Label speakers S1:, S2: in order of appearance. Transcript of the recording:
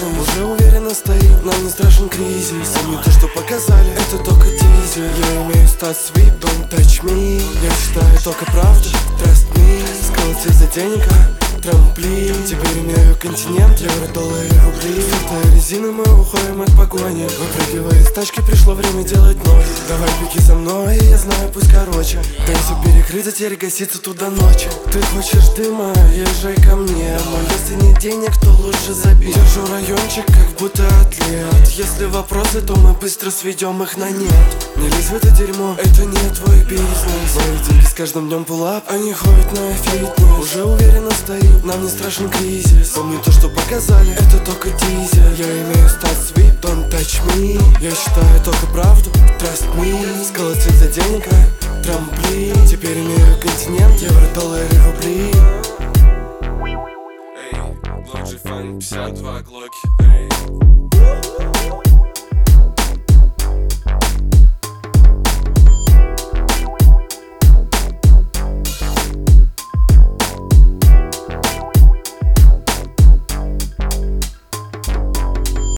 S1: Уже уверенно стоит, нам не страшен кризис. Помни то, что показали, это только тизер. Я имею стать sweet, don't touch me. Я считаю только правду, trust me. Сколотить за денег, трамплин. Теперь имею континент, евро, доллары, рубли. С резины мы уходим от погони. Выпрыгивая из тачки, пришло время делать ноги. Давай беги за мной, я знаю, пусть короче. Да все перекрыто, теперь гасится туда ночи. Ты хочешь дыма, езжай ко мне. Но если нет денег, то лучше забей. Держу райончик, как будто атлет. Если вопросы, то мы быстро сведем их на нет. Не лезь в это дерьмо, это не твой бизнес. Мои деньги с каждым днем пулап, они ходят на фитнес. Уже уверенно стоит, нам не страшен кризис. Помни то, что показали, это только тизер. Я имею стать sweet, don't touch me. Я считаю только правду, trust me. Сколотить за денег, трамплин. Теперь имею континент, евро, доллары, рубли.
S2: Эй, Blog G Fun, 52 глоки, эй.